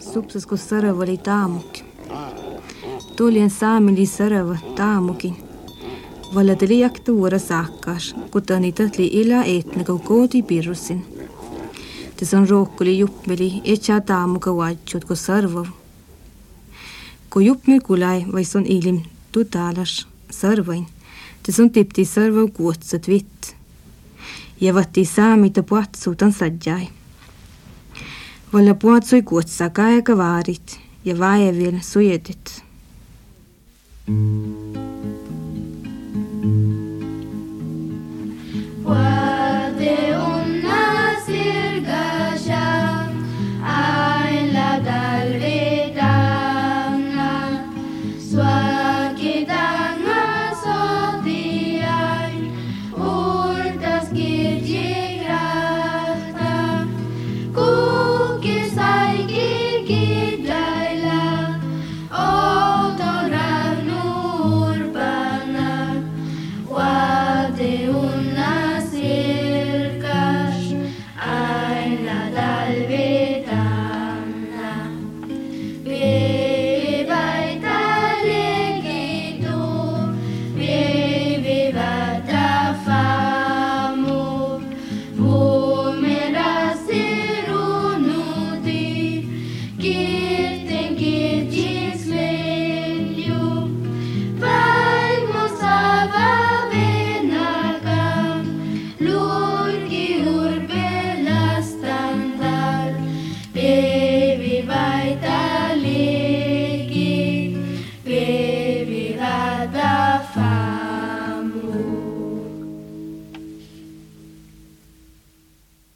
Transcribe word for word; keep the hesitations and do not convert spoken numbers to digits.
Supsasko sarava oli taamukki. Tulien saamili sarava taamukin. Valadeli jaktuura saakkas, kutani tatli ila etnäkö kooti pirrusin. Tes on rohkuli juppeli etää taamuka vaitsut ko sarvav. Ko juppmi kulai vais on ilim tutalas sarvain. Tes on tipti sarvav kuotsat vitt. Ja vatti saamita puatsuutan sadjai. Valla puatsui kuotsa kaega vaarit ja vaevil sujedit. Salve.